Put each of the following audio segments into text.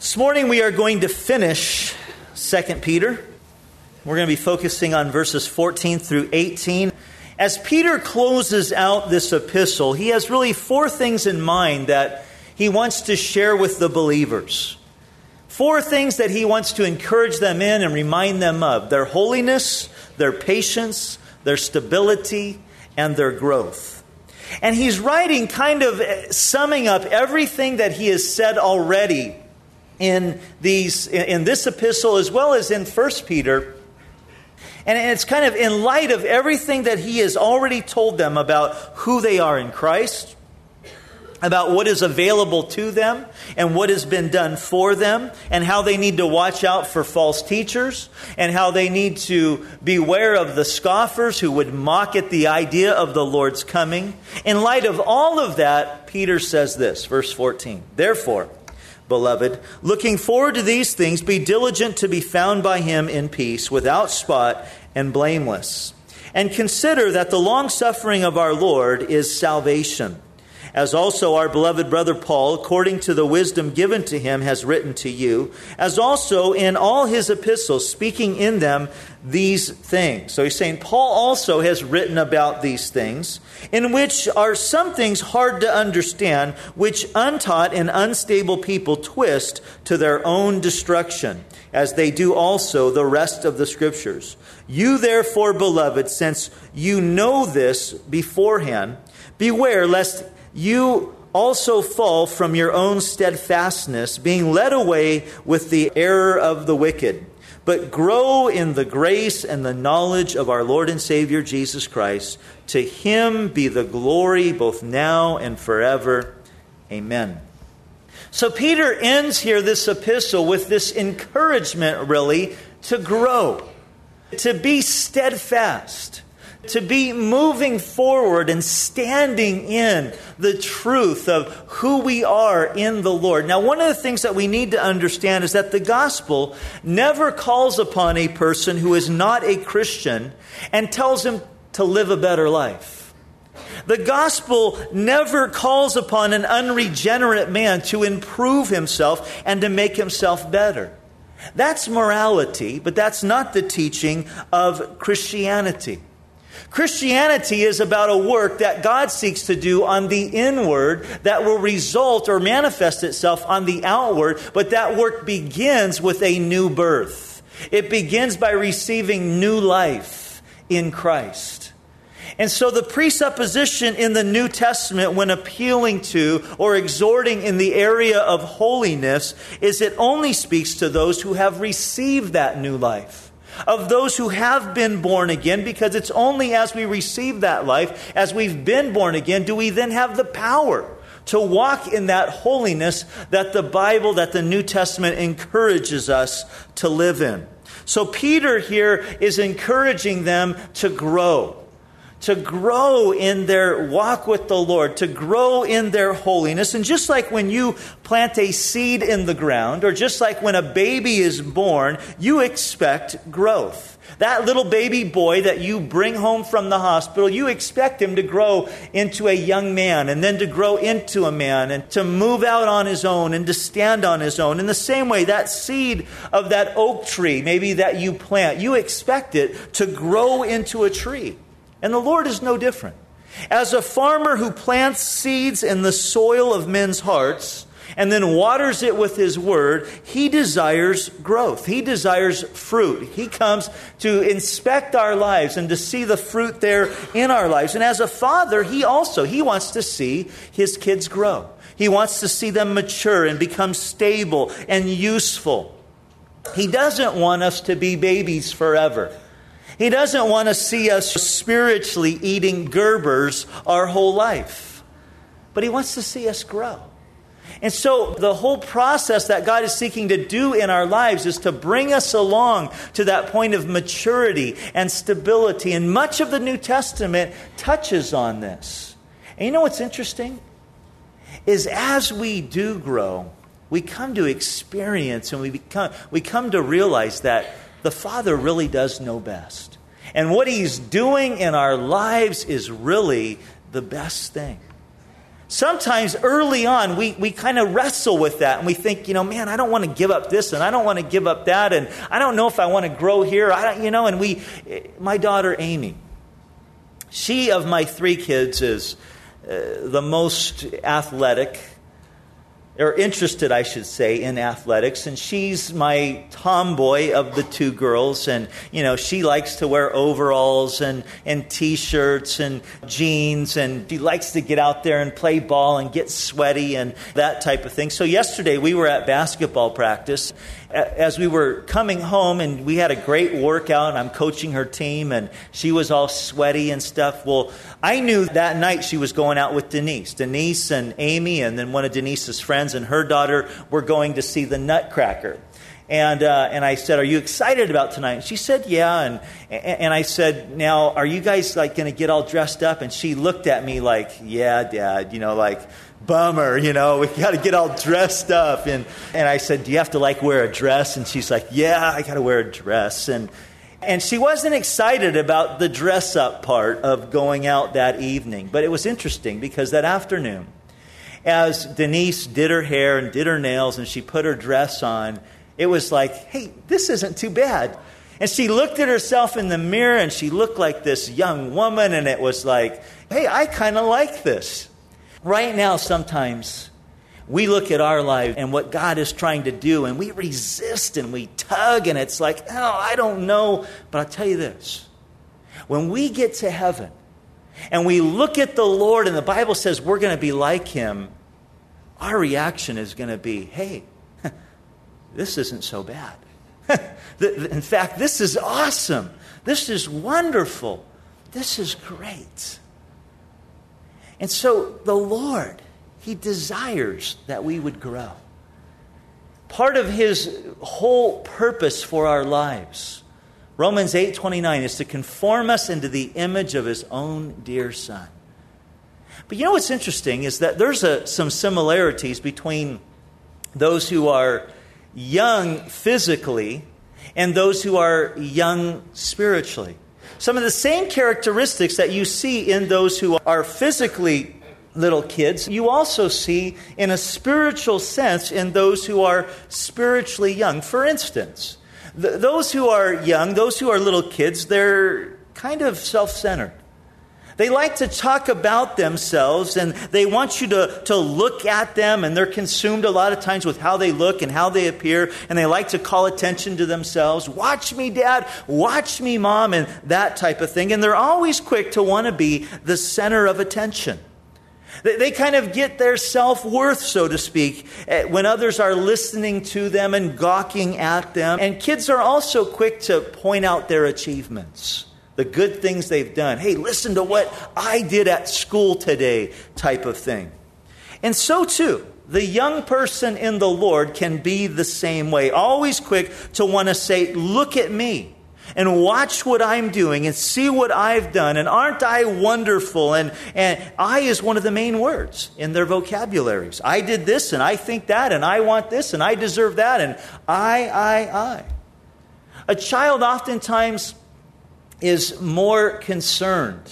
This morning we are going to finish 2 Peter. We're going to be focusing on verses 14 through 18. As Peter closes out this epistle, he has really four things in mind that he wants to share with the believers. Four things that he wants to encourage them in and remind them of: their holiness, their patience, their stability, and their growth. And he's writing, kind of summing up everything that he has said already in this epistle as well as in 1 Peter. And it's kind of in light of everything that he has already told them about who they are in Christ, about what is available to them and what has been done for them, and how they need to watch out for false teachers, and how they need to beware of the scoffers who would mock at the idea of the Lord's coming. In light of all of that, Peter says this, verse 14, "Therefore, beloved, looking forward to these things, be diligent to be found by him in peace, without spot and blameless. And consider that the long-suffering of our Lord is salvation. As also our beloved brother Paul, according to the wisdom given to him, has written to you, as also in all his epistles, speaking in them these things." So he's saying Paul also has written about these things, in which are some things hard to understand, which untaught and unstable people twist to their own destruction, as they do also the rest of the Scriptures. You therefore, beloved, since you know this beforehand, beware lest you also fall from your own steadfastness, being led away with the error of the wicked. But grow in the grace and the knowledge of our Lord and Savior Jesus Christ. To him be the glory both now and forever. Amen. So Peter ends here this epistle with this encouragement, really, to grow, to be steadfast, to be moving forward and standing in the truth of who we are in the Lord. Now, one of the things that we need to understand is that the gospel never calls upon a person who is not a Christian and tells him to live a better life. The gospel never calls upon an unregenerate man to improve himself and to make himself better. That's morality, but that's not the teaching of Christianity. Christianity is about a work that God seeks to do on the inward that will result or manifest itself on the outward, but that work begins with a new birth. It begins by receiving new life in Christ. And so the presupposition in the New Testament when appealing to or exhorting in the area of holiness is it only speaks to those who have received that new life, of those who have been born again, because it's only as we receive that life, as we've been born again, do we then have the power to walk in that holiness that the Bible, that the New Testament encourages us to live in. So Peter here is encouraging them to grow in their walk with the Lord, to grow in their holiness. And just like when you plant a seed in the ground, or just like when a baby is born, you expect growth. That little baby boy that you bring home from the hospital, you expect him to grow into a young man, and then to grow into a man, and to move out on his own, and to stand on his own. In the same way, that seed of that oak tree, maybe that you plant, you expect it to grow into a tree. And the Lord is no different. As a farmer who plants seeds in the soil of men's hearts and then waters it with his word, he desires growth. He desires fruit. He comes to inspect our lives and to see the fruit there in our lives. And as a father, he wants to see his kids grow. He wants to see them mature and become stable and useful. He doesn't want us to be babies forever. He doesn't want to see us spiritually eating Gerbers our whole life. But he wants to see us grow. And so the whole process that God is seeking to do in our lives is to bring us along to that point of maturity and stability. And much of the New Testament touches on this. And you know what's interesting? Is as we do grow, we come to experience and we come to realize that the Father really does know best. And what He's doing in our lives is really the best thing. Sometimes early on, we kind of wrestle with that, and we think, man, I don't want to give up this, and I don't want to give up that, and I don't know if I want to grow here. My daughter, Amy, she of my 3 kids is the most athletic, or interested, I should say, in athletics. And she's my tomboy of the 2 girls. And, she likes to wear overalls and T-shirts and jeans. And she likes to get out there and play ball and get sweaty and that type of thing. So yesterday we were at basketball practice. As we were coming home, and we had a great workout, and I'm coaching her team, and she was all sweaty and stuff. Well, I knew that night she was going out with Denise. Denise and Amy, and then one of Denise's friends and her daughter were going to see the Nutcracker. And I said, "Are you excited about tonight?" And she said, "Yeah." And I said, "Now, are you guys going to get all dressed up?" And she looked at me like, "Yeah, Dad," bummer, we got to get all dressed up. And I said, "Do you have to wear a dress?" And she's like, "Yeah, I got to wear a dress." And she wasn't excited about the dress up part of going out that evening. But it was interesting because that afternoon, as Denise did her hair and did her nails and she put her dress on, it was like, hey, this isn't too bad. And she looked at herself in the mirror and she looked like this young woman, and it was like, hey, I kind of like this. Right now, sometimes we look at our life and what God is trying to do, and we resist and we tug, and it's like, oh, I don't know. But I'll tell you this. When we get to heaven and we look at the Lord and the Bible says we're going to be like Him, our reaction is going to be, hey, this isn't so bad. In fact, this is awesome. This is wonderful. This is great. And so the Lord, He desires that we would grow. Part of His whole purpose for our lives, Romans 8:29, is to conform us into the image of His own dear Son. But what's interesting is that there's some similarities between those who are young physically and those who are young spiritually. Some of the same characteristics that you see in those who are physically little kids, you also see in a spiritual sense in those who are spiritually young. For instance, those who are young, those who are little kids, they're kind of self-centered. They like to talk about themselves, and they want you to look at them, and they're consumed a lot of times with how they look and how they appear, and they like to call attention to themselves. Watch me, Dad. Watch me, Mom, and that type of thing. And they're always quick to want to be the center of attention. They kind of get their self-worth, so to speak, when others are listening to them and gawking at them. And kids are also quick to point out their achievements, the good things they've done. Hey, listen to what I did at school today, type of thing. And so too, the young person in the Lord can be the same way. Always quick to want to say, look at me and watch what I'm doing and see what I've done. And aren't I wonderful? And I is one of the main words in their vocabularies. I did this and I think that and I want this and I deserve that and I. A child oftentimes is more concerned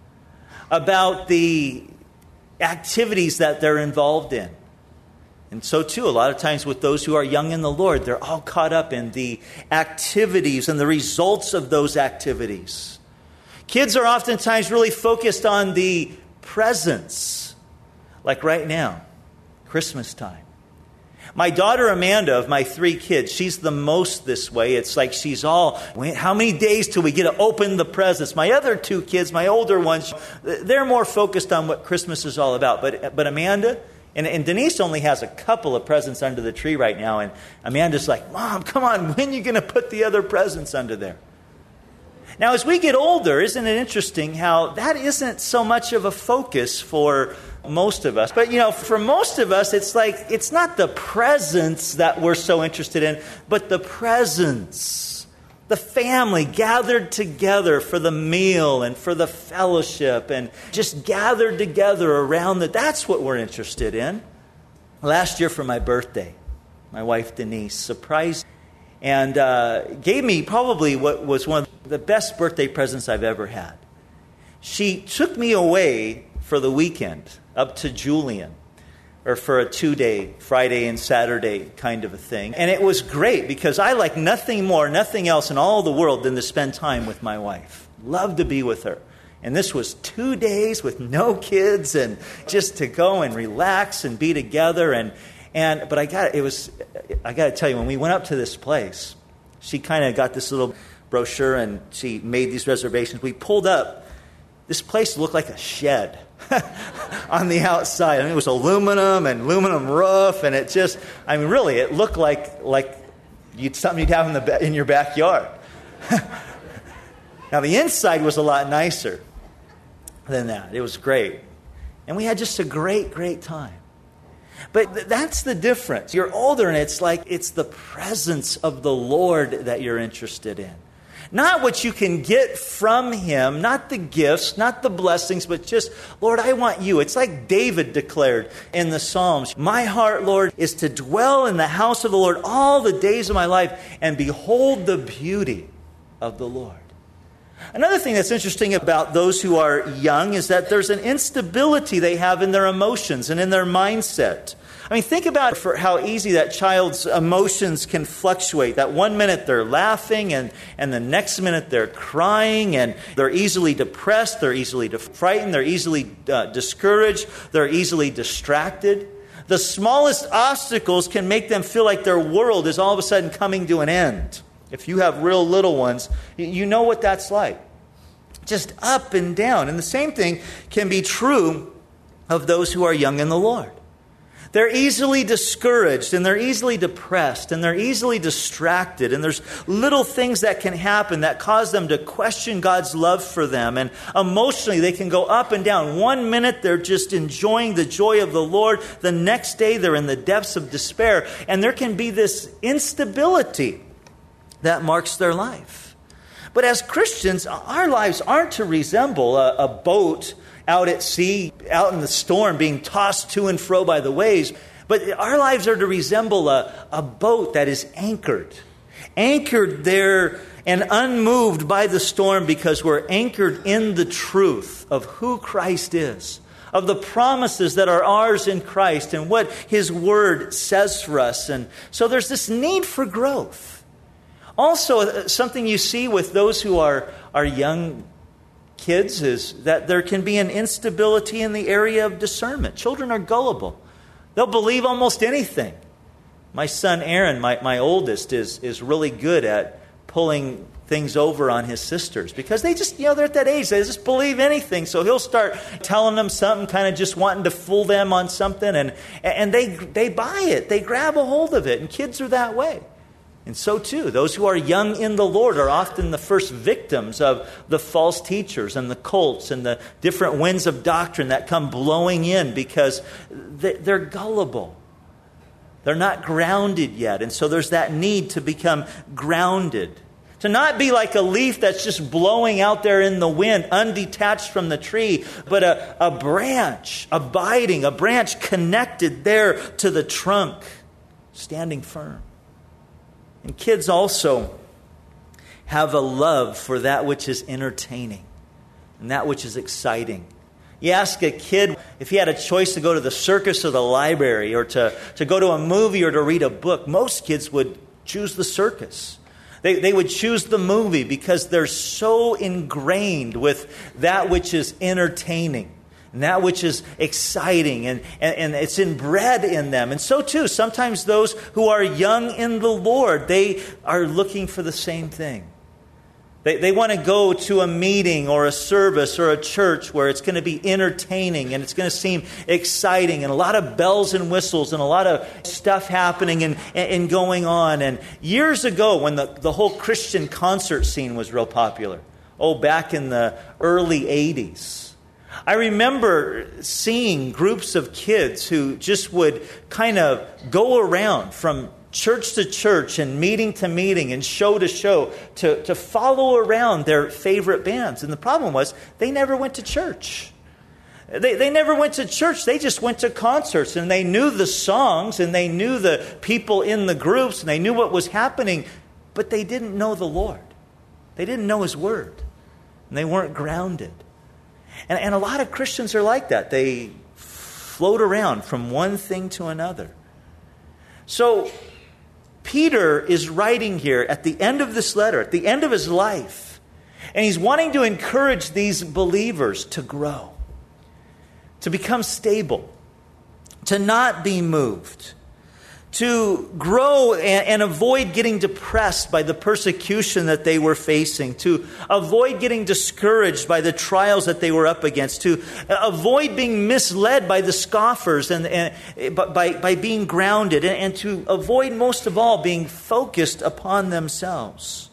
about the activities that they're involved in. And so too, a lot of times with those who are young in the Lord, they're all caught up in the activities and the results of those activities. Kids are oftentimes really focused on the presents, like right now, Christmas time. My daughter Amanda, of my 3 kids, she's the most this way. It's like she's all, how many days till we get to open the presents? My other 2 kids, my older ones, they're more focused on what Christmas is all about. But Amanda, and Denise only has a couple of presents under the tree right now. And Amanda's like, Mom, come on, when are you going to put the other presents under there? Now, as we get older, isn't it interesting how that isn't so much of a focus for most of us? But, for most of us, it's like, it's not the presents that we're so interested in, but the presence. The family gathered together for the meal and for the fellowship and just gathered together around that's what we're interested in. Last year for my birthday, my wife Denise surprised and gave me probably what was one of the best birthday presents I've ever had. She took me away for the weekend up to Julian, or for a 2-day, Friday and Saturday kind of a thing. And it was great because I like nothing more, nothing else in all the world than to spend time with my wife. Love to be with her. And this was 2 days with no kids and just to go and relax and be together. But I got to tell you, when we went up to this place, she kind of got this little brochure and she made these reservations. We pulled up. This place looked like a shed on the outside. I mean, it was aluminum and aluminum roof, and it really, it looked like something you'd have in your backyard. Now, the inside was a lot nicer than that. It was great. And we had just a great, great time. But that's the difference. You're older, and it's like it's the presence of the Lord that you're interested in. Not what you can get from Him, not the gifts, not the blessings, but just, Lord, I want you. It's like David declared in the Psalms, my heart, Lord, is to dwell in the house of the Lord all the days of my life and behold the beauty of the Lord. Another thing that's interesting about those who are young is that there's an instability they have in their emotions and in their mindset. I mean, think about for how easy that child's emotions can fluctuate. That 1 minute they're laughing and the next minute they're crying, and they're easily depressed, they're easily frightened, they're easily discouraged, they're easily distracted. The smallest obstacles can make them feel like their world is all of a sudden coming to an end. If you have real little ones, you know what that's like. Just up and down. And the same thing can be true of those who are young in the Lord. They're easily discouraged, and they're easily depressed, and they're easily distracted. And there's little things that can happen that cause them to question God's love for them. And emotionally, they can go up and down. 1 minute, they're just enjoying the joy of the Lord. The next day, they're in the depths of despair. And there can be this instability that marks their life. But as Christians, our lives aren't to resemble a boat out at sea, out in the storm, being tossed to and fro by the waves. But our lives are to resemble a boat that is anchored there and unmoved by the storm, because we're anchored in the truth of who Christ is, of the promises that are ours in Christ and what His Word says for us. And so there's this need for growth. Also, something you see with those who are young kids is that there can be an instability in the area of discernment. Children are gullible. They'll believe almost anything. My son Aaron, my oldest, is really good at pulling things over on his sisters because they just, they're at that age. They just believe anything. So he'll start telling them something, kind of just wanting to fool them on something, and they buy it. They grab a hold of it, and kids are that way. And so too, those who are young in the Lord are often the first victims of the false teachers and the cults and the different winds of doctrine that come blowing in because they're gullible. They're not grounded yet. And so there's that need to become grounded. To not be like a leaf that's just blowing out there in the wind, undetached from the tree, but a branch, abiding, a branch connected there to the trunk, standing firm. And kids also have a love for that which is entertaining and that which is exciting. You ask a kid if he had a choice to go to the circus or the library or to go to a movie or to read a book, most kids would choose the circus. They would choose the movie because they're so ingrained with that which is entertaining. And that which is exciting, and it's inbred in them. And so too, sometimes those who are young in the Lord, they are looking for the same thing. They want to go to a meeting or a service or a church where it's going to be entertaining and it's going to seem exciting and a lot of bells and whistles and a lot of stuff happening and going on. And years ago, when the whole Christian concert scene was real popular, back in the early 80s, I remember seeing groups of kids who just would kind of go around from church to church and meeting to meeting and show to show to follow around their favorite bands. And the problem was they never went to church. They never went to church. They just went to concerts, and they knew the songs and they knew the people in the groups and they knew what was happening, but they didn't know the Lord. They didn't know His Word, and they weren't grounded. And a lot of Christians are like that. They float around from one thing to another. So Peter is writing here at the end of this letter, at the end of his life, and he's wanting to encourage these believers to grow, to become stable, to not be moved, to grow and avoid getting depressed by the persecution that they were facing, to avoid getting discouraged by the trials that they were up against, to avoid being misled by the scoffers and by being grounded, and to avoid, most of all, being focused upon themselves.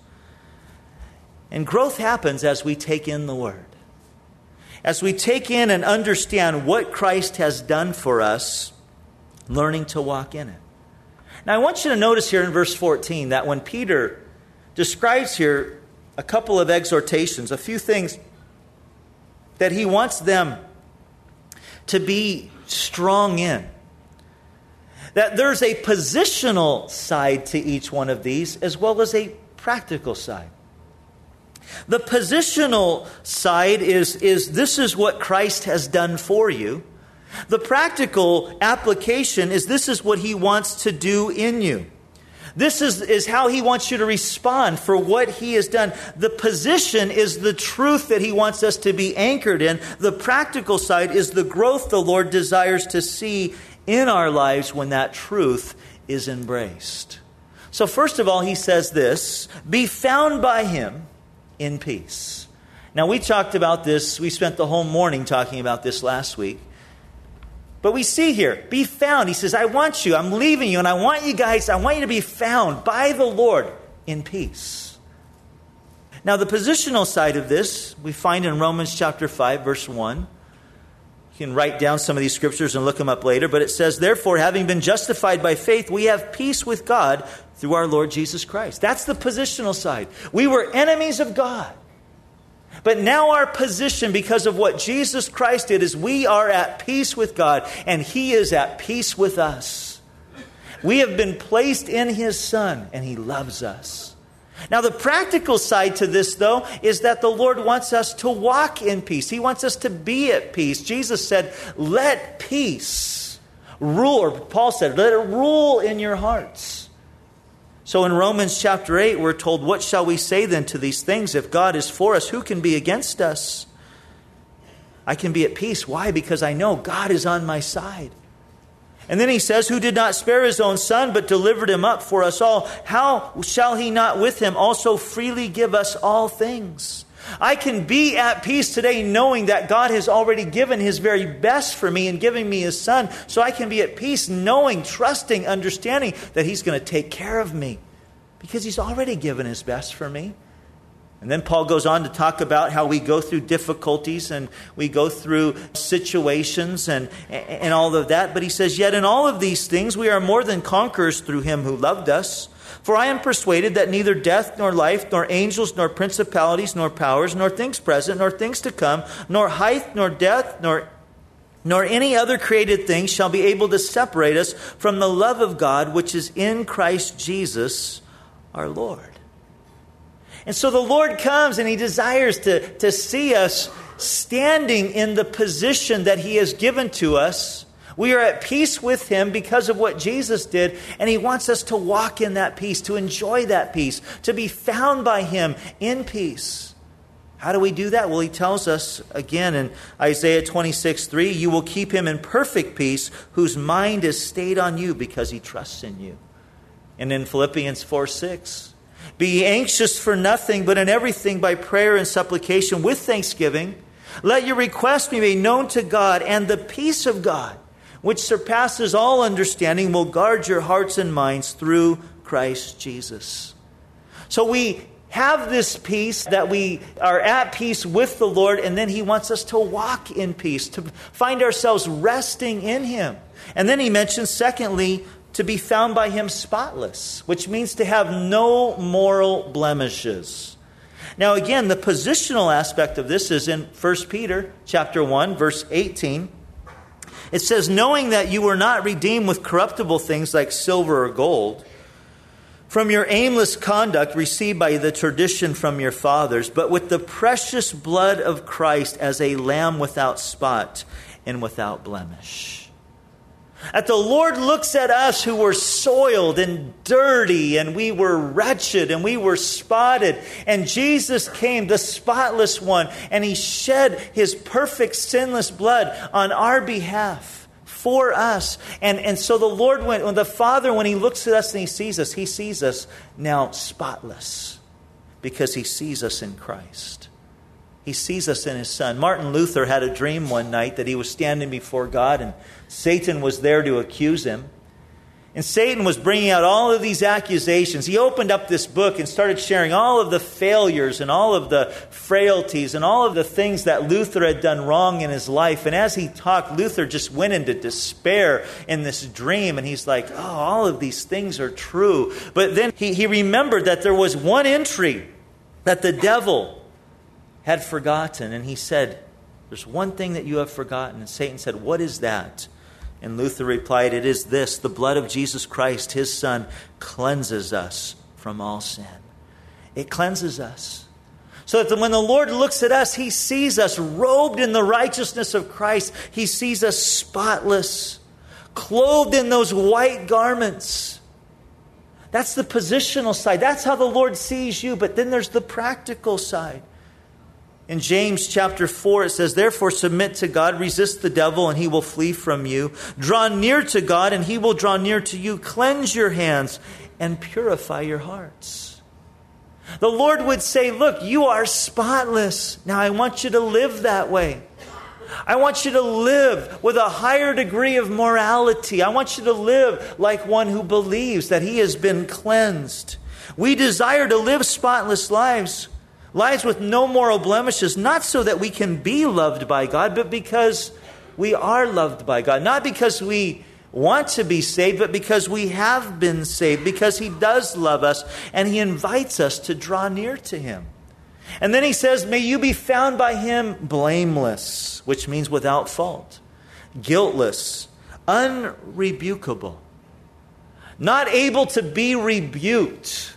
And growth happens as we take in the Word. As we take in and understand what Christ has done for us, learning to walk in it. Now, I want you to notice here in verse 14 that when Peter describes here a couple of exhortations, a few things that he wants them to be strong in, that there's a positional side to each one of these as well as a practical side. The positional side is this is what Christ has done for you. The practical application is this is what he wants to do in you. This is how he wants you to respond for what he has done. The position is the truth that he wants us to be anchored in. The practical side is the growth the Lord desires to see in our lives when that truth is embraced. So first of all, he says this, be found by him in peace. Now we talked about this, we spent the whole morning talking about this last week. But we see here, be found. He says, I want you, I'm leaving you, and I want you to be found by the Lord in peace. Now, the positional side of this, we find in Romans chapter 5, verse 1. You can write down some of these scriptures and look them up later, but it says, therefore, having been justified by faith, we have peace with God through our Lord Jesus Christ. That's the positional side. We were enemies of God. But now our position, because of what Jesus Christ did, is we are at peace with God, and he is at peace with us. We have been placed in his Son, and he loves us. Now, the practical side to this, though, is that the Lord wants us to walk in peace. He wants us to be at peace. Jesus said, let peace rule, or Paul said, let it rule in your hearts. So in Romans chapter 8, we're told, what shall we say then to these things? If God is for us, who can be against us? I can be at peace. Why? Because I know God is on my side. And then he says, who did not spare his own Son, but delivered him up for us all, how shall he not with him also freely give us all things? I can be at peace today knowing that God has already given his very best for me and giving me his Son. So I can be at peace knowing, trusting, understanding that he's going to take care of me because he's already given his best for me. And then Paul goes on to talk about how we go through difficulties and we go through situations and all of that. But he says, yet in all of these things we are more than conquerors through him who loved us. For I am persuaded that neither death, nor life, nor angels, nor principalities, nor powers, nor things present, nor things to come, nor height, nor depth, nor any other created thing shall be able to separate us from the love of God, which is in Christ Jesus our Lord. And so the Lord comes and he desires to see us standing in the position that he has given to us. We are at peace with him because of what Jesus did, and he wants us to walk in that peace, to enjoy that peace, to be found by him in peace. How do we do that? Well, he tells us again in Isaiah 26:3, you will keep him in perfect peace whose mind is stayed on you because he trusts in you. And in Philippians 4:6, be ye anxious for nothing, but in everything by prayer and supplication with thanksgiving, let your requests be made known to God, and the peace of God, which surpasses all understanding, will guard your hearts and minds through Christ Jesus. So we have this peace, that we are at peace with the Lord, and then he wants us to walk in peace, to find ourselves resting in him. And then he mentions, secondly, to be found by him spotless, which means to have no moral blemishes. Now again, the positional aspect of this is in 1 Peter chapter 1, verse 18. It says, knowing that you were not redeemed with corruptible things like silver or gold, from your aimless conduct received by the tradition from your fathers, but with the precious blood of Christ as a lamb without spot and without blemish. That the Lord looks at us who were soiled and dirty, and we were wretched, and we were spotted. And Jesus came, the spotless one, and He shed His perfect sinless blood on our behalf for us. And so the Lord, when the Father, when He looks at us and He sees us now spotless, because He sees us in Christ. He sees us in His Son. Martin Luther had a dream one night that he was standing before God and Satan was there to accuse him. And Satan was bringing out all of these accusations. He opened up this book and started sharing all of the failures and all of the frailties and all of the things that Luther had done wrong in his life. And as he talked, Luther just went into despair in this dream. And he's like, oh, all of these things are true. But then he remembered that there was one entry that the devil had forgotten. And he said, there's one thing that you have forgotten. And Satan said, what is that? And Luther replied, it is this: the blood of Jesus Christ, His Son, cleanses us from all sin. It cleanses us. So that when the Lord looks at us, He sees us robed in the righteousness of Christ. He sees us spotless, clothed in those white garments. That's the positional side. That's how the Lord sees you. But then there's the practical side. In James chapter 4, it says, therefore submit to God, resist the devil, and he will flee from you. Draw near to God, and He will draw near to you. Cleanse your hands and purify your hearts. The Lord would say, look, you are spotless. Now I want you to live that way. I want you to live with a higher degree of morality. I want you to live like one who believes that he has been cleansed. We desire to live spotless lives with no moral blemishes, not so that we can be loved by God, but because we are loved by God. Not because we want to be saved, but because we have been saved, because He does love us, and He invites us to draw near to Him. And then He says, may you be found by Him blameless, which means without fault, guiltless, unrebukable, not able to be rebuked.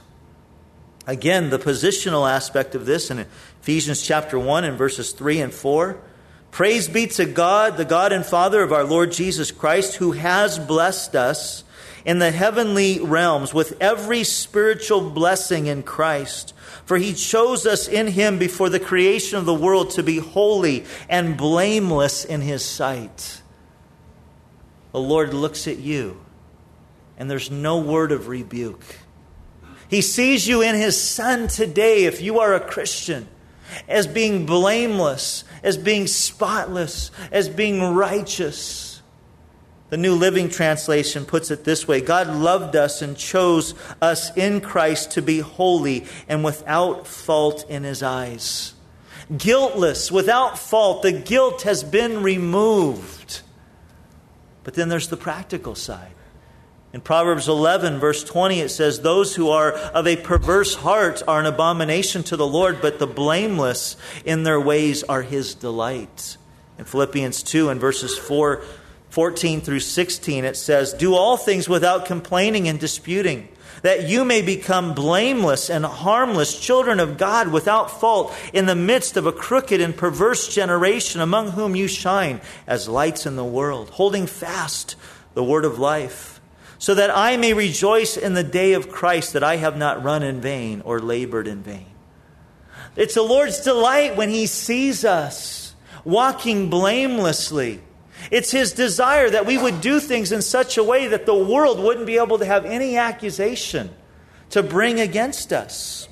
Again, the positional aspect of this in Ephesians chapter 1 and verses 3 and 4. Praise be to God, the God and Father of our Lord Jesus Christ, who has blessed us in the heavenly realms with every spiritual blessing in Christ. For He chose us in Him before the creation of the world to be holy and blameless in His sight. The Lord looks at you, and there's no word of rebuke. He sees you in His Son today, if you are a Christian, as being blameless, as being spotless, as being righteous. The New Living Translation puts it this way: God loved us and chose us in Christ to be holy and without fault in His eyes. Guiltless, without fault. The guilt has been removed. But then there's the practical side. In Proverbs 11, verse 20, it says, those who are of a perverse heart are an abomination to the Lord, but the blameless in their ways are His delight. In Philippians 2 and verses 14 through 16, it says, do all things without complaining and disputing, that you may become blameless and harmless children of God without fault in the midst of a crooked and perverse generation, among whom you shine as lights in the world, holding fast the word of life, so that I may rejoice in the day of Christ, that I have not run in vain or labored in vain. It's the Lord's delight when He sees us walking blamelessly. It's His desire that we would do things in such a way that the world wouldn't be able to have any accusation to bring against us.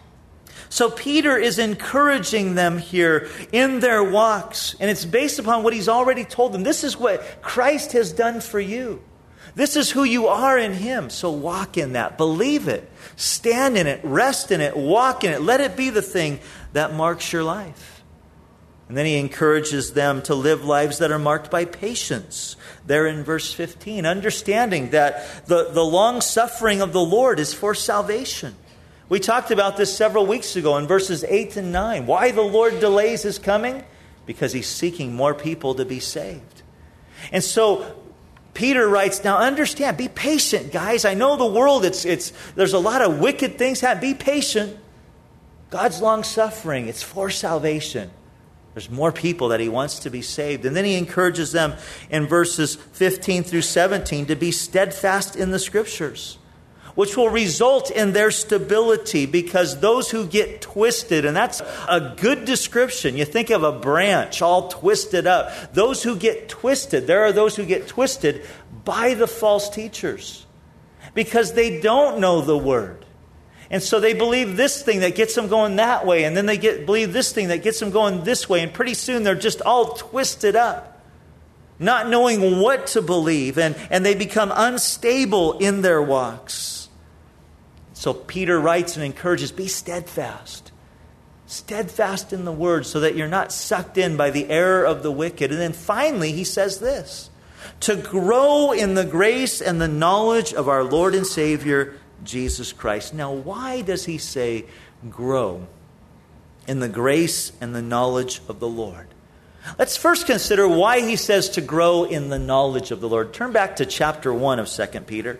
So Peter is encouraging them here in their walks, and it's based upon what he's already told them. This is what Christ has done for you. This is who you are in Him. So walk in that. Believe it. Stand in it. Rest in it. Walk in it. Let it be the thing that marks your life. And then he encourages them to live lives that are marked by patience. There in verse 15, understanding that the long suffering of the Lord is for salvation. We talked about this several weeks ago in verses 8 and 9. Why the Lord delays His coming? Because He's seeking more people to be saved. And so Peter writes, now understand, be patient, guys. I know the world, there's a lot of wicked things happening. Be patient. God's long suffering, it's for salvation. There's more people that he wants to be saved. And then he encourages them in verses 15 through 17 to be steadfast in the Scriptures, which will result in their stability, because those who get twisted, and that's a good description. You think of a branch all twisted up. Those who get twisted, there are those who get twisted by the false teachers because they don't know the Word. And so they believe this thing that gets them going that way, and then they believe this thing that gets them going this way, and pretty soon they're just all twisted up, not knowing what to believe, and they become unstable in their walks. So Peter writes and encourages, be steadfast. Steadfast in the Word so that you're not sucked in by the error of the wicked. And then finally he says this, to grow in the grace and the knowledge of our Lord and Savior, Jesus Christ. Now, why does he say grow in the grace and the knowledge of the Lord? Let's first consider why he says to grow in the knowledge of the Lord. Turn back to chapter 1 of 2 Peter.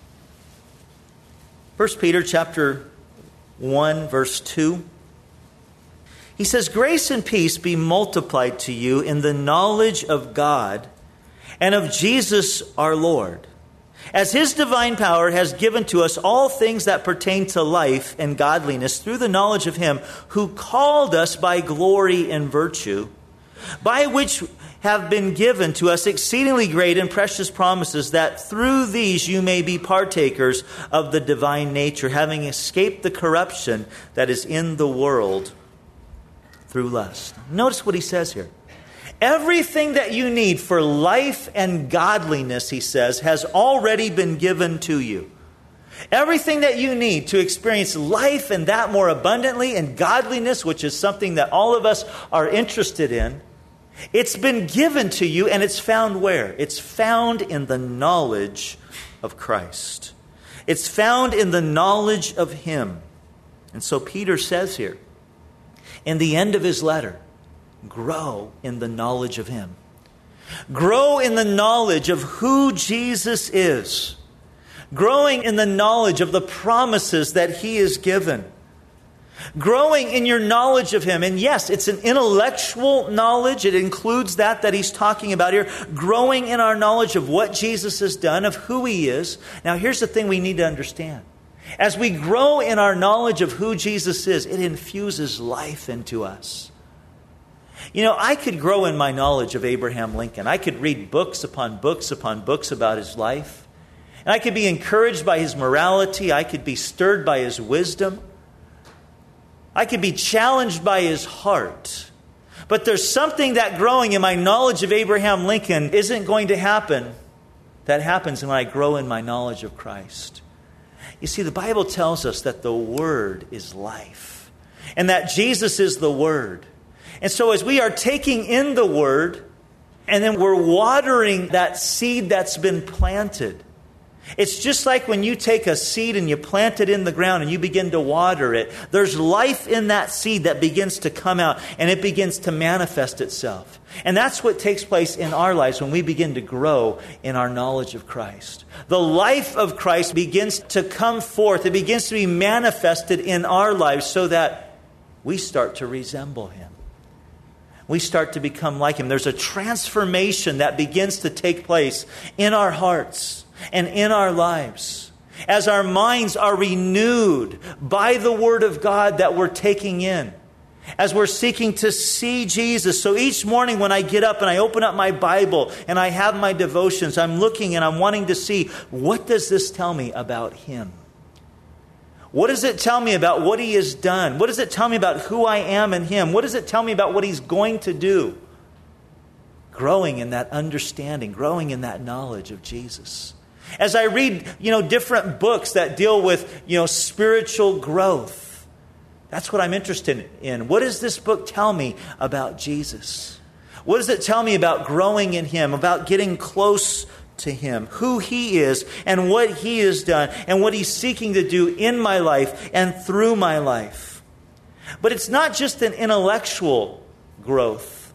1 Peter chapter 1, verse 2. He says, grace and peace be multiplied to you in the knowledge of God and of Jesus our Lord, as his divine power has given to us all things that pertain to life and godliness through the knowledge of him who called us by glory and virtue, by which have been given to us exceedingly great and precious promises, that through these you may be partakers of the divine nature, having escaped the corruption that is in the world through lust. Notice what he says here. Everything that you need for life and godliness, he says, has already been given to you. Everything that you need to experience life and that more abundantly, and godliness, which is something that all of us are interested in, it's been given to you, and it's found where? It's found in the knowledge of Christ. It's found in the knowledge of him. And so Peter says here, in the end of his letter, grow in the knowledge of him. Grow in the knowledge of who Jesus is. Growing in the knowledge of the promises that he has given. Growing in your knowledge of him. And yes, it's an intellectual knowledge. It includes that he's talking about here. Growing in our knowledge of what Jesus has done, of who he is. Now here's the thing we need to understand. As we grow in our knowledge of who Jesus is, it infuses life into us. You know, I could grow in my knowledge of Abraham Lincoln. I could read books upon books upon books about his life. And I could be encouraged by his morality. I could be stirred by his wisdom. I could be challenged by his heart. But there's something that growing in my knowledge of Abraham Lincoln isn't going to happen. That happens when I grow in my knowledge of Christ. You see, the Bible tells us that the Word is life. And that Jesus is the Word. And so as we are taking in the Word, and then we're watering that seed that's been planted. It's just like when you take a seed and you plant it in the ground and you begin to water it. There's life in that seed that begins to come out and it begins to manifest itself. And that's what takes place in our lives when we begin to grow in our knowledge of Christ. The life of Christ begins to come forth. It begins to be manifested in our lives so that we start to resemble him. We start to become like him. There's a transformation that begins to take place in our hearts and in our lives as our minds are renewed by the Word of God that we're taking in, as we're seeking to see Jesus. So each morning when I get up and I open up my Bible and I have my devotions, I'm looking and I'm wanting to see, what does this tell me about him? What does it tell me about what he has done? What does it tell me about who I am in him? What does it tell me about what he's going to do? Growing in that understanding, growing in that knowledge of Jesus. As I read, different books that deal with, spiritual growth, that's what I'm interested in. What does this book tell me about Jesus? What does it tell me about growing in him, about getting close to him, who he is and what he has done and what he's seeking to do in my life and through my life? But it's not just an intellectual growth,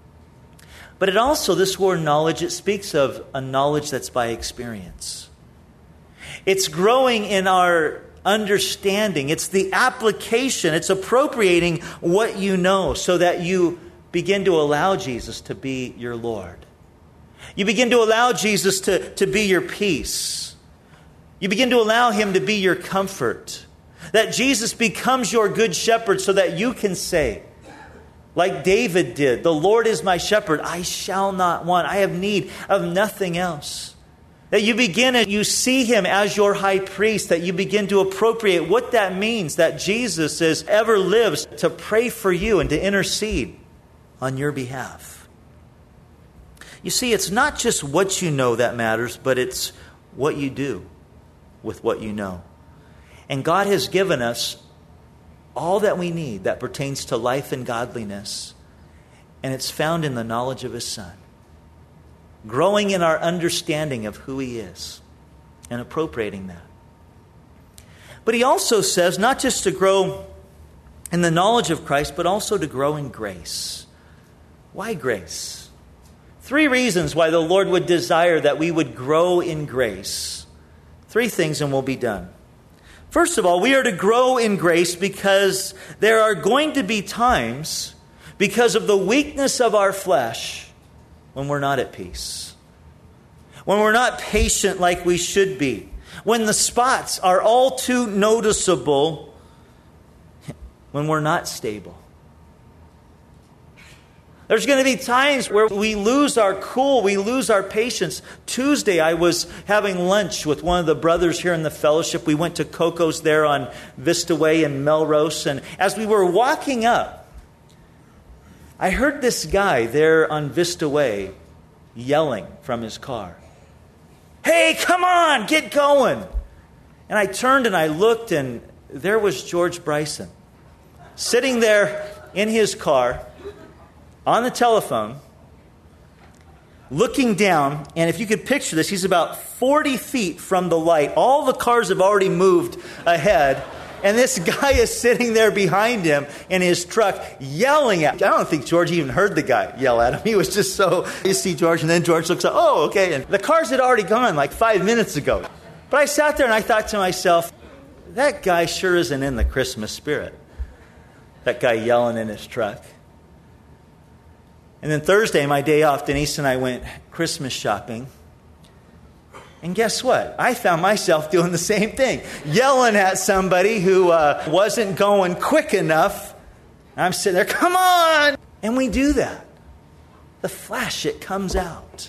but it also, this word knowledge, it speaks of a knowledge that's by experience. It's growing in our understanding. It's the application. It's appropriating what you know so that you begin to allow Jesus to be your Lord. You begin to allow Jesus to be your peace. You begin to allow Him to be your comfort. That Jesus becomes your good shepherd so that you can say, like David did, "The Lord is my shepherd, I shall not want. I have need of nothing else." That you begin and you see Him as your high priest, that you begin to appropriate what that means, that Jesus ever lives to pray for you and to intercede on your behalf. You see, it's not just what you know that matters, but it's what you do with what you know. And God has given us all that we need that pertains to life and godliness. And it's found in the knowledge of His Son. Growing in our understanding of who He is and appropriating that. But He also says not just to grow in the knowledge of Christ, but also to grow in grace. Why grace? 3 reasons why the Lord would desire that we would grow in grace. 3 things and we'll be done. First of all, we are to grow in grace because there are going to be times, because of the weakness of our flesh, when we're not at peace. When we're not patient like we should be. When the spots are all too noticeable. When we're not stable. There's going to be times where we lose our cool, we lose our patience. Tuesday, I was having lunch with one of the brothers here in the fellowship. We went to Coco's there on Vista Way in Melrose. And as we were walking up, I heard this guy there on Vista Way yelling from his car. "Hey, come on, get going." And I turned and I looked, and there was George Bryson sitting there in his car on the telephone, looking down. And if you could picture this, he's about 40 feet from the light. All the cars have already moved ahead. And this guy is sitting there behind him in his truck yelling at him. I don't think George even heard the guy yell at him. He was just so, you see George, and then George looks up, "Oh, okay." And the cars had already gone like 5 minutes ago. But I sat there and I thought to myself, that guy sure isn't in the Christmas spirit. That guy yelling in his truck. And then Thursday, my day off, Denise and I went Christmas shopping. And guess what? I found myself doing the same thing. Yelling at somebody who wasn't going quick enough. And I'm sitting there, "Come on!" And we do that. The flesh, it comes out.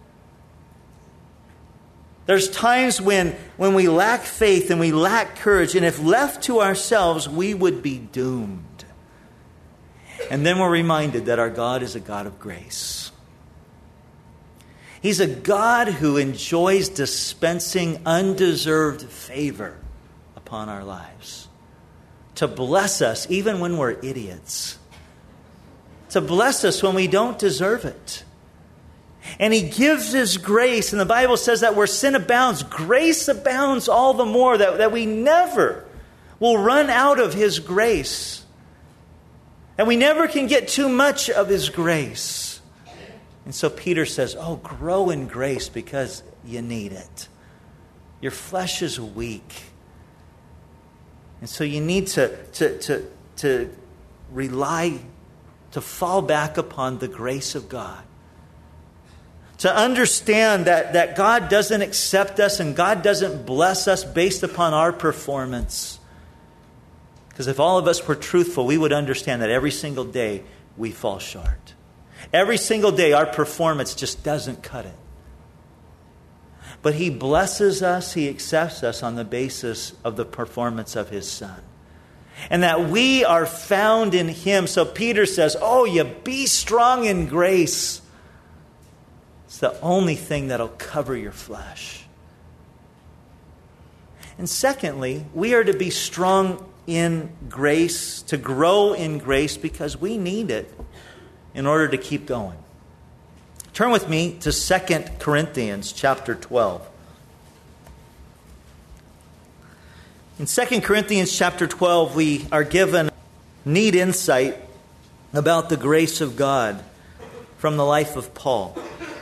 There's times when we lack faith and we lack courage. And if left to ourselves, we would be doomed. And then we're reminded that our God is a God of grace. He's a God who enjoys dispensing undeserved favor upon our lives. To bless us even when we're idiots. To bless us when we don't deserve it. And He gives His grace. And the Bible says that where sin abounds, grace abounds all the more. That we never will run out of His grace. And we never can get too much of His grace. And so Peter says, grow in grace because you need it. Your flesh is weak. And so you need to rely, to fall back upon the grace of God. To understand that God doesn't accept us and God doesn't bless us based upon our performance. Because if all of us were truthful, we would understand that every single day we fall short. Every single day our performance just doesn't cut it. But He blesses us, He accepts us on the basis of the performance of His Son. And that we are found in Him. So Peter says, you be strong in grace. It's the only thing that'll cover your flesh. And secondly, we are to be strong in grace, to grow in grace, because we need it in order to keep going. Turn with me to 2 Corinthians chapter 12. In 2 Corinthians chapter 12, we are given neat insight about the grace of God from the life of Paul.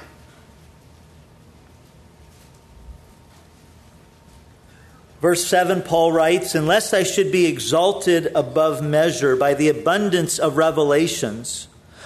Verse 7, Paul writes, "Unless I should be exalted above measure by the abundance of revelations,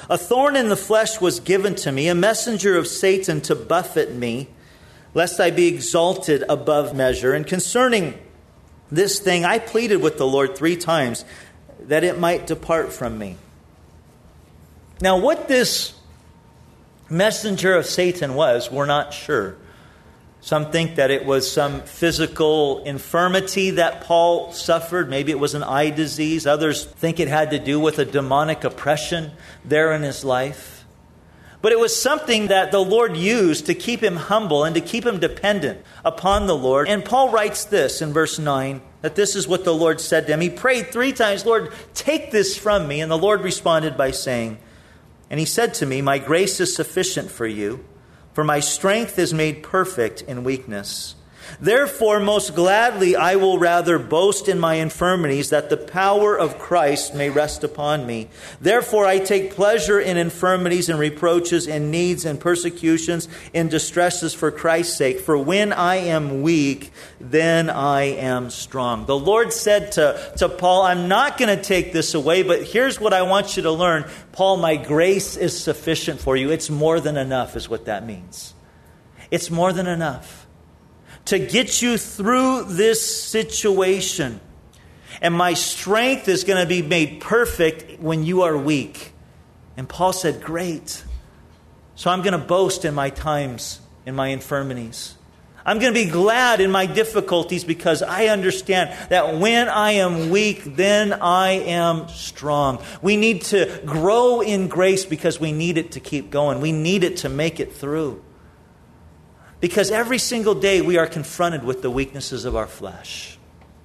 A thorn in the flesh was given to me, a messenger of Satan to buffet me, lest I be exalted above measure. And concerning this thing, I pleaded with the Lord 3 times that it might depart from me. Now, what this messenger of Satan was, we're not sure. Some think that it was some physical infirmity that Paul suffered. Maybe it was an eye disease. Others think it had to do with a demonic oppression there in his life. But it was something that the Lord used to keep him humble and to keep him dependent upon the Lord. And Paul writes this in verse 9, that this is what the Lord said to him. He prayed 3 times, Lord, take this from me. And the Lord responded by saying, and he said to me, my grace is sufficient for you, for my strength is made perfect in weakness. Therefore, most gladly, I will rather boast in my infirmities, that the power of Christ may rest upon me. Therefore, I take pleasure in infirmities and reproaches, in needs and persecutions, in distresses for Christ's sake. For when I am weak, then I am strong. The Lord said to Paul, I'm not going to take this away, but here's what I want you to learn. Paul, my grace is sufficient for you. It's more than enough is what that means. It's more than enough to get you through this situation. And my strength is going to be made perfect when you are weak. And Paul said, great. So I'm going to boast in my times, in my infirmities. I'm going to be glad in my difficulties because I understand that when I am weak, then I am strong. We need to grow in grace because we need it to keep going. We need it to make it through. Because every single day we are confronted with the weaknesses of our flesh.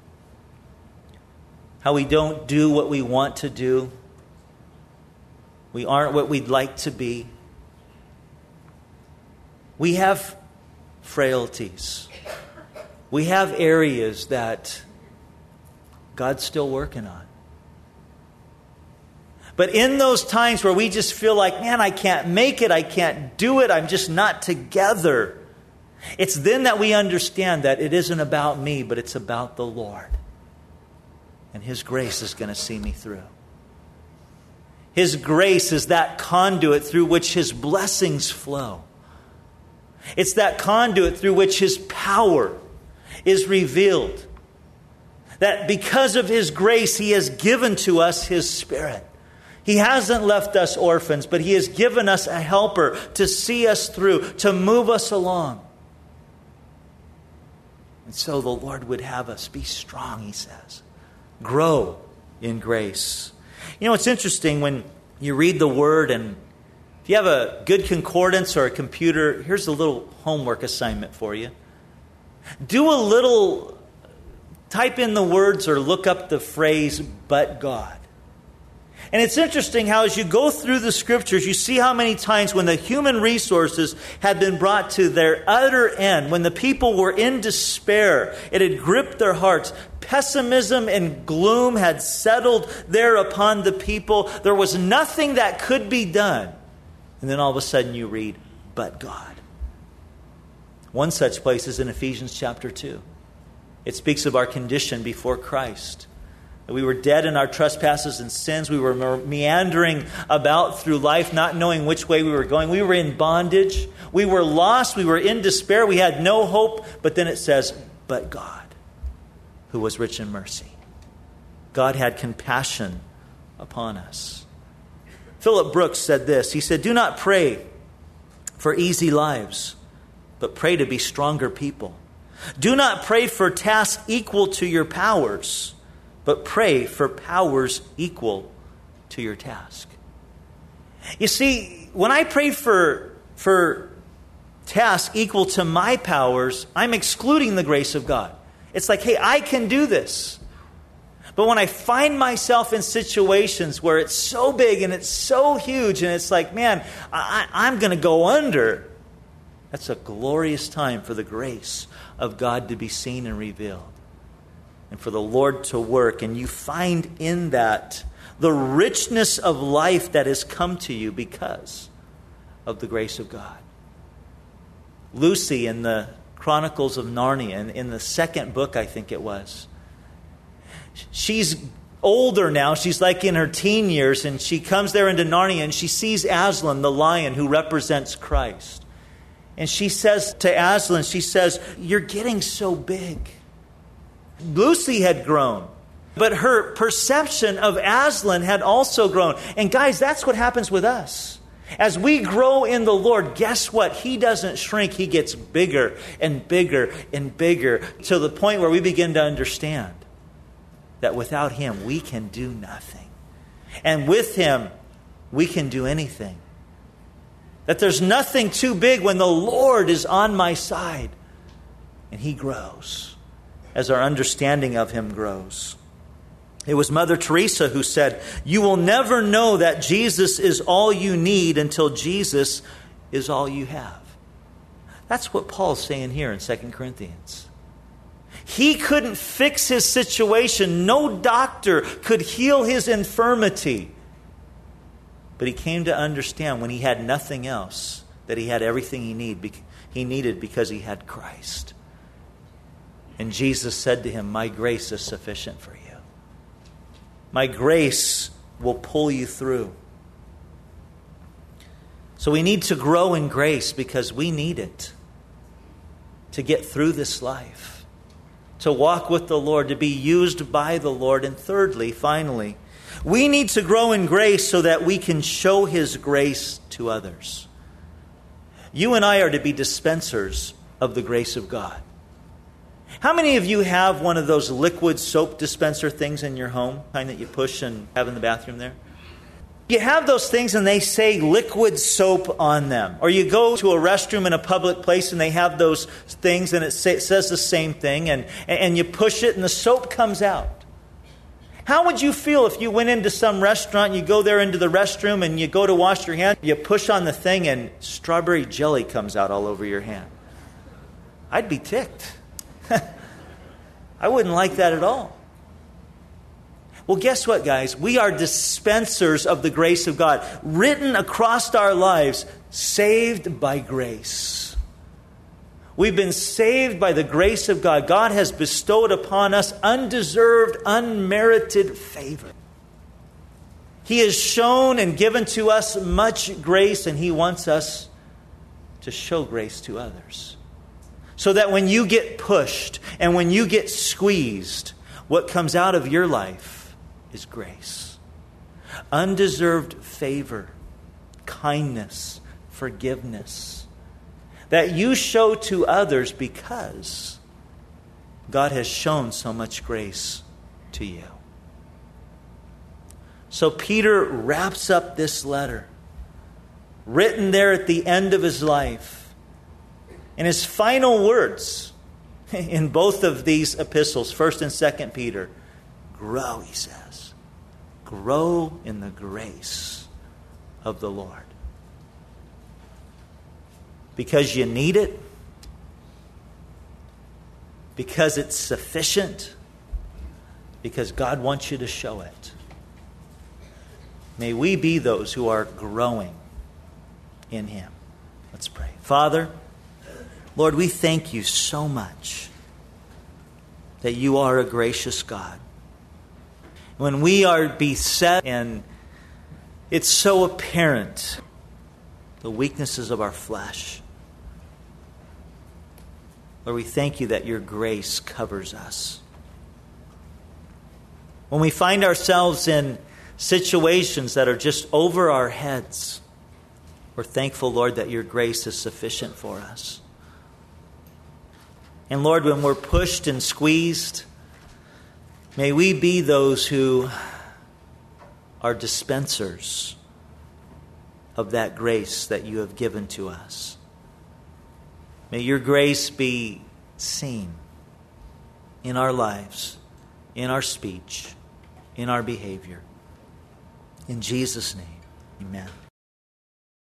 How we don't do what we want to do. We aren't what we'd like to be. We have frailties. We have areas that God's still working on. But in those times where we just feel like, man, I can't make it, I can't do it, I'm just not together. It's then that we understand that it isn't about me, but it's about the Lord. And His grace is going to see me through. His grace is that conduit through which His blessings flow. It's that conduit through which His power is revealed. That because of His grace, He has given to us His Spirit. He hasn't left us orphans, but He has given us a helper to see us through, to move us along. And so the Lord would have us be strong, He says. Grow in grace. You know, it's interesting when you read the Word, and if you have a good concordance or a computer, here's a little homework assignment for you. Do a little, type in the words or look up the phrase, but God. And it's interesting how as you go through the Scriptures, you see how many times when the human resources had been brought to their utter end, when the people were in despair, it had gripped their hearts. Pessimism and gloom had settled there upon the people. There was nothing that could be done. And then all of a sudden you read, but God. One such place is in Ephesians chapter 2. It speaks of our condition before Christ. We were dead in our trespasses and sins. We were meandering about through life, not knowing which way we were going. We were in bondage. We were lost. We were in despair. We had no hope. But then it says, but God, who was rich in mercy. God had compassion upon us. Philip Brooks said this. He said, do not pray for easy lives, but pray to be stronger people. Do not pray for tasks equal to your powers, but pray for powers equal to your task. You see, when I pray for tasks equal to my powers, I'm excluding the grace of God. It's like, hey, I can do this. But when I find myself in situations where it's so big and it's so huge and it's like, man, I'm going to go under, that's a glorious time for the grace of God to be seen and revealed. And for the Lord to work. And you find in that the richness of life that has come to you because of the grace of God. Lucy in the Chronicles of Narnia, in the second book, I think it was, she's older now. She's like in her teen years, and she comes there into Narnia, and she sees Aslan, the lion who represents Christ. And she says to Aslan, she says, "You're getting so big." Lucy had grown, but her perception of Aslan had also grown. And guys, that's what happens with us. As we grow in the Lord, guess what? He doesn't shrink. He gets bigger and bigger and bigger to the point where we begin to understand that without Him, we can do nothing. And with Him, we can do anything. That there's nothing too big when the Lord is on my side. And He grows as our understanding of Him grows. It was Mother Teresa who said, "You will never know that Jesus is all you need until Jesus is all you have." That's what Paul's saying here in 2 Corinthians. He couldn't fix his situation. No doctor could heal his infirmity. But he came to understand when he had nothing else, that he had everything he needed because he had Christ. And Jesus said to him, "My grace is sufficient for you. My grace will pull you through." So we need to grow in grace because we need it to get through this life, to walk with the Lord, to be used by the Lord. And thirdly, finally, we need to grow in grace so that we can show His grace to others. You and I are to be dispensers of the grace of God. How many of you have one of those liquid soap dispenser things in your home, kind that you push and have in the bathroom there? You have those things and they say liquid soap on them. Or you go to a restroom in a public place and they have those things and it says the same thing, and you push it and the soap comes out. How would you feel if you went into some restaurant, you go there into the restroom and you go to wash your hand, you push on the thing and strawberry jelly comes out all over your hand? I'd be ticked. I wouldn't like that at all. Well, guess what, guys? We are dispensers of the grace of God, written across our lives, saved by grace. We've been saved by the grace of God. God has bestowed upon us undeserved, unmerited favor. He has shown and given to us much grace, and He wants us to show grace to others. So that when you get pushed and when you get squeezed, what comes out of your life is grace. Undeserved favor, kindness, forgiveness. That you show to others because God has shown so much grace to you. So Peter wraps up this letter, written there at the end of his life. And his final words in both of these epistles, 1 and 2 Peter, grow, he says. Grow in the grace of the Lord. Because you need it. Because it's sufficient. Because God wants you to show it. May we be those who are growing in Him. Let's pray. Father, Lord, we thank You so much that You are a gracious God. When we are beset and it's so apparent, the weaknesses of our flesh, Lord, we thank You that Your grace covers us. When we find ourselves in situations that are just over our heads, we're thankful, Lord, that Your grace is sufficient for us. And Lord, when we're pushed and squeezed, may we be those who are dispensers of that grace that You have given to us. May Your grace be seen in our lives, in our speech, in our behavior. In Jesus' name, amen.